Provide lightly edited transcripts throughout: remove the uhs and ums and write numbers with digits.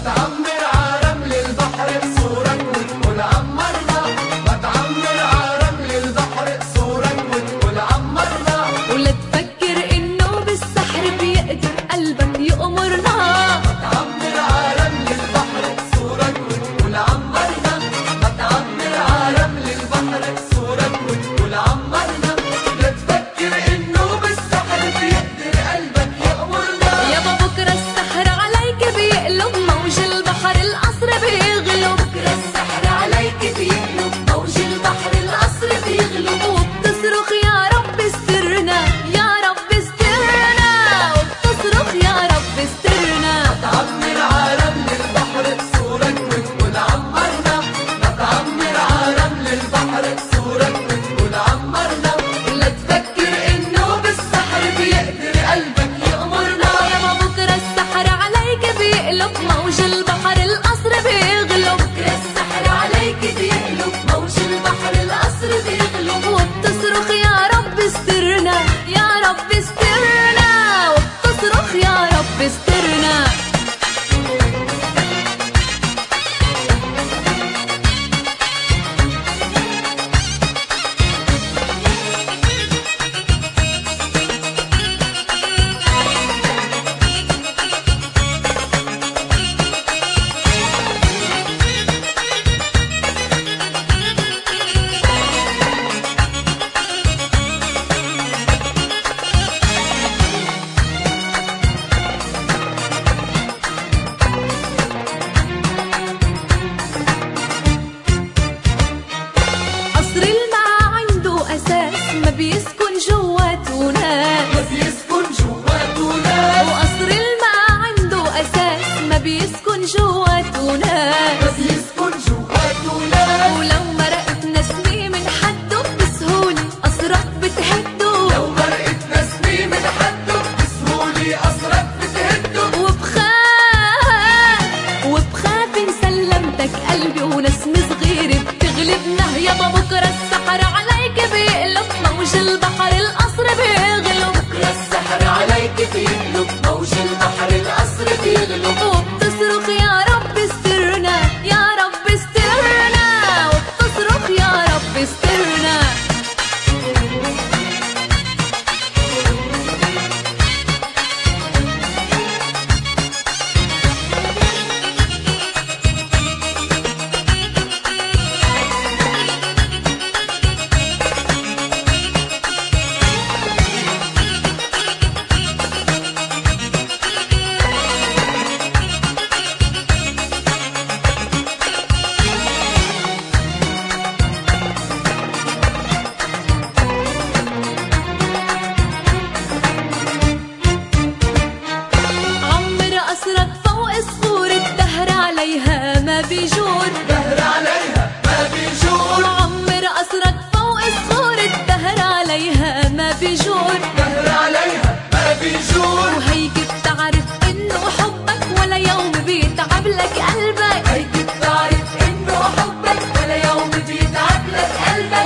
تعمر عرمل البحر قصورك وتقول عمرنا، ما تعمر عرمل البحر قصورك وتقول عمرنا. ولا تفكر انه بالسحر بيقدر قلبك يأمرنا. ما تعمر عرمل البحر قصورك وتقول عمرنا، ما تعمر عرمل البحر قصورك وتقول عمرنا. لا تفكر انه بالسحر بيقدر قلبك يأمرنا. يابا بكره السحر عليك بيقلب موج البحر القصر بيغلب. بكرة السحر عليك بيقلب موج البحر القصر بيغلب. وبتصرخ يا رب استرنا يا رب استرنا، وبتصرخ يا رب استرنا. تعمر عرمل البحر قصورك وتقول عمرنا، ما تعمر عرمل البحر قصورك وتقول عمرنا. لا تفكر انه بالسحر بيقدر قلبك يأمرنا. يابا بكره السحر عليك بيقلب موج البحر القصر بيغلب. بكرة السحر عليك بيقلب موج البحر القصر بيغلب. وبتصرخ يا رب استرنا يا رب استرنا، وبتصرخ يا رب استرنا. قصر الماء عنده أساس ما بيسكن جواته ناس. ما بيسكن جواته ناس، وقصر الماء عنده أساس ما بيسكن جواته ناس. ما بيسكن جواته ناس. ولو مرقت نسمة من حده بسهولة قصرك بتهده. لو مرقت نسمة من حده بسهولة قصرك بتهده. وبخاف إن سلمتك قلبي ونسمة صغيرة بتغلبنا. يابا بكرة السحر عليك بيقلب موج البحر القصر بيغلب. بكرة السحر عليك بيقلب موج البحر القصر بيغلب. وبتصرخ يا رب استرنا يا رب استرنا، وبتصرخ يا رب استرنا. عمر قصرك فوق صخور الدهر عليها ما بيجور. دهر عليها ما بيجور. عمر قصرك فوق صخور الدهر عليها ما بيجور. دهر عليها ما بيجور. وهيك بتعرف انه حبك ولا يوم بيتعب لك قلبك. هيك بتعرف انه حبك ولا يوم بيتعب لك قلبك.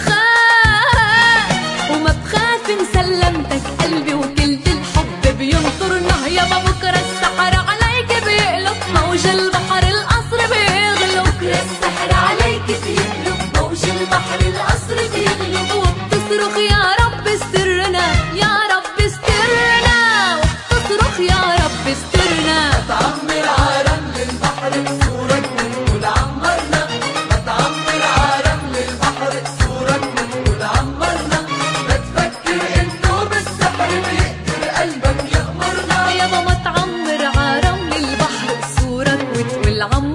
وما بخاف ان سلمتك قلبي وكل الحب بينطرنا. يابا بكره السحر عليك بيقلب موج البحر القصر بيغلب. بكرة السحر عليك بيقلب موج البحر القصر بيغلب. وبتصرخ يا رب استرنا يا رب استرنا، وبتصرخ يا رب استرنا. تعمر عرمل البحر قصورك وتقول عمرنا، ما تعمر عرمل البحر قصورك وتقول عمرنا. لا تفكر انه بالسحر بيقدر قلبك يأمرنا. يابا ما تعمر عرمل البحر قصورك وتقول عمرنا.